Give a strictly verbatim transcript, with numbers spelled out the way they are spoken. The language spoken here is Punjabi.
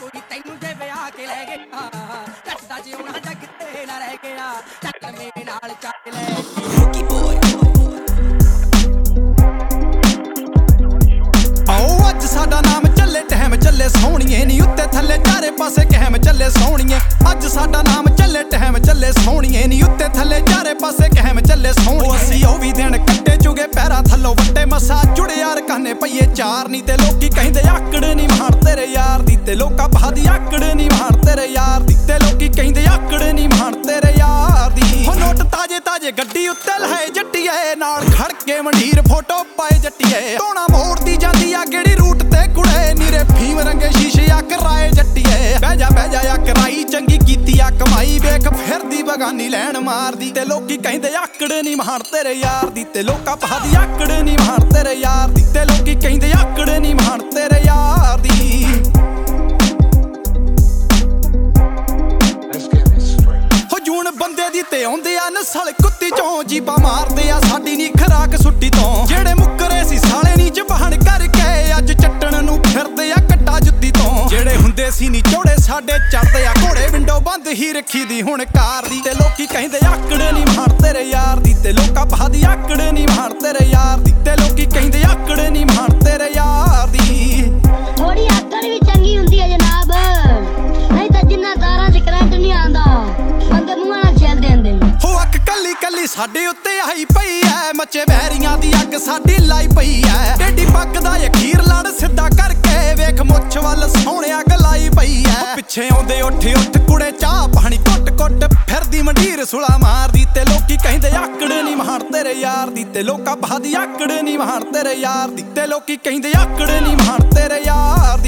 ਨੀ ਤੈਨੂੰ ਜੇ ਵਿਆਹ ਕੇ ਲੈ ਗਿਆ ਕੱਟਦਾ ਜਿਉਣਾ ਜੱਗ ਤੇ ਨਾ ਰਹਿ ਗਿਆ ਚੱਲ ਮੇਰੇ ਨਾਲ ਚੱਲ ਲੈ ਕੀ ਬੋਏ ਆਓ ਅੱਜ ਸਾਡਾ ਨਾਮ ਚੱਲੇ ਟਹਿਮ ਚੱਲੇ ਸੋਹਣੀਏ ਨੀ ਉੱਤੇ ਥੱਲੇ ਚਾਰੇ ਪਾਸੇ ਕਹਿਮ ਚੱਲੇ ਸੋਹਣੀਏ ਅੱਜ ਸਾਡਾ ਨਾਮ ਚੱਲੇ ਟਹਿਮ ਚੱਲੇ ਸੋਹਣੀਏ ਨੀ ਉੱਤੇ ਥੱਲੇ ਚਾਰੇ ਪਾਸੇ ਕਹਿਮ ਚੱਲੇ ਸੋਹਣੀਏ ਅਸੀਂ ਉਹ ਵੀ ਦਿਨ ਕੱਟੇ ਚੁਗੇ ਪੈਰਾਂ ਥੱਲੋਂ ਵੱਟੇ ਮਸਾ ਜੁੜੇ ਯਾਰ ਕਾਨੇ ਪਈਏ ਚਾਰ ਨੀ ਤੇ ਲੋਕੀ ਕਹਿੰਦੇ ਆਕੜ ਨੀ ਮਾਰ ਤੇਰੇ ਯਾਰ ਦੀ ਤੇ ਲੋਕਾਂ ਬਾਦੀ ਆਕੜ ਨੀ ਮਾਰ ਤੇਰੇ ਯਾਰ ਦੀ ਤੇ ਲੋਕੀ ਕਹਿੰਦੇ ਆਕੜ ਨੀ ਮਾਰ ਤੇਰੇ ਯਾਰ ਦੀ ਹੋ ਨੋਟ ਤਾਜੇ ਤਾਜੇ ਗੱਡੀ ਉੱਤੇ ਲਹੇ ਜੱਟੀਏ ਨਾਲ ਖੜ ਕੇ ਮੰਡੀਰ ਫੋਟੋ ਪਾਏ ਜੱਟੀਏ ਟੋਣਾ ਮੋੜਦੀ ਜਾਂਦੀ ਆ ਕਿਹੜੀ ਰੂਟ ਤੇ ਕੁੜੇ ਨੀਰੇ ਫੀਮ ਰੰਗੇ ਸ਼ੀਸ਼ੇ ਆ ਕਰਾਏ ਜੱਟੀਏ ਬਹਿ ਜਾ ਬਹਿ ਜਾ ਆ ਕਰਾਈ ਚੰਗੀ ਕੀਤੀ ਆ ਕਮਾਈ ਵੇਖ ਫਿਰਦੀ ਬਗਾਨੀ ਲੈਣ ਮਾਰਦੀ ਤੇ ਲੋਕੀ ਕਹਿੰਦੇ ਆਕੜ ਨੀ ਮਾਰ ਤੇਰੇ ਯਾਰ ਦੀ ਤੇ ਲੋਕਾਂ ਬਾਦੀ ਆਕੜ ਨੀ ਮਾਰ ਤੇਰੇ ਯਾਰ ਦੀ ਤੇ ਲੋਕੀ ਕਹਿੰਦੇ ਆਕੜ ਨੀ ਮਾਰ ਤੇਰੇ ਯਾਰ ਦੀ ਹੋ ਜੂਨ ਬੰਦੇ ਦੀ ਤੇ ਆਉਂਦੇ ਆ ਨਸਲ ਕੁੱਤੀ ਚੋਂ ਜੀਬਾ ਮਾਰਦੇ ਆ ਸਾਡੀ ਨੀ ਖਰਾਕ ਸੁੱਟੀ ਤੋਂ ਜਿਹੜੇ ਮੁੱਕਰੇ ਸੀ ਸਾਲੇ ਨੀ ਜ਼ਬਾਨ ਕਰਕੇ ਅੱਜ ਚੱਟਣ ਨੂੰ ਫਿਰਦੇ ਆ ਕੱਟਾ ਜੁੱਤੀ ਤੋਂ ਜਿਹੜੇ ਹੁੰਦੇ ਸੀ ਨੀ ਚੋੜੇ ਸਾਡੇ ਚੜਦੇ ਆ ਘੋੜੇ ਵਿੰਡੋ ਬੰਦ ਹੀ ਰੱਖੀ ਦੀ ਹੁਣ ਕਾਰ ਦੀ ਤੇ ਲੋਕੀ ਕਹਿੰਦੇ ਆਕੜ ਨੀ ਮਾਰ ਤੇਰੇ ਯਾਰ ਦੀ ਤੇ ਲੋਕਾਂ ਬਾਦੀ ਆਕੜ ਨੀ ਮਾਰ ਤੇਰੇ ਯਾਰ ਦੀ ਤੇ ਲੋਕੀ ਕਹਿੰਦੇ ਆਕੜ ਨੀ ਮਾਰ ਤੇਰੇ ਯਾਰ ਦੀ ਥੋੜੀ ਆਕੜ ਵੀ ਚੰਗੀ ਹੁੰਦੀ ਹੈ ਜਨਾਬ ਨਹੀਂ ਤਾਂ ਜਿੰਨਾ ਤਾਰਾਂ 'ਚ ਕਰੰਟ ਨਹੀਂ ਆਉਂਦਾ ਬੰਦੇ ਮੂੰਹਾਂ ਨਾਲ ਛੇਲ ਦਿੰਦੇ ਨੇ ਹੋ ਅੱਖ ਕੱਲੀ ਕੱਲੀ ਸਾਡੇ ਉੱਤੇ ਆਈ ਪਈ ਐ ਮੱਚੇ ਵੈਰੀਆਂ ਦੀ ਅੱਗ ਸਾਡੀ ਲਾਈ ਪਈ ਐ ਟੇਢੀ ਪੱਗ ਦਾ ਅਖੀਰ ਲੜ ਸਿੱਧਾ ਕਰਕੇ ਵੇਖ ਮੁੱਛ ਵੱਲ ਸੋਹਣਿਆ ਗਲਾਈ ਪਈ ਐ ਪਿੱਛੇ ਆਉਂਦੇ ਉੱਠ ਉੱਠ ਕੁੜੇ ਚਾਹ ਪਾਣੀ ਕੁੱਟ ਕੁੱਟ ਫਿਰਦੀ ਮੰਡੀਰ ਸੁਲਾ ਮਾਰਦੀ ਤੇ ਲੋਕੀ ਕਹਿੰਦੇ ਆਕੜ ਨੀ ਮਾਰ ਤੇਰੇ ਯਾਰ ਦੀ ਤੇ ਲੋਕਾਂ ਬਾਦੀ ਆਕੜ ਨੀ ਮਾਰ ਤੇਰੇ ਯਾਰ ਦੀ ਤੇ ਲੋਕੀ ਕਹਿੰਦੇ ਆਕੜ ਨੀ ਮਾਰ ਤੇਰੇ ਯਾਰ ਦੀ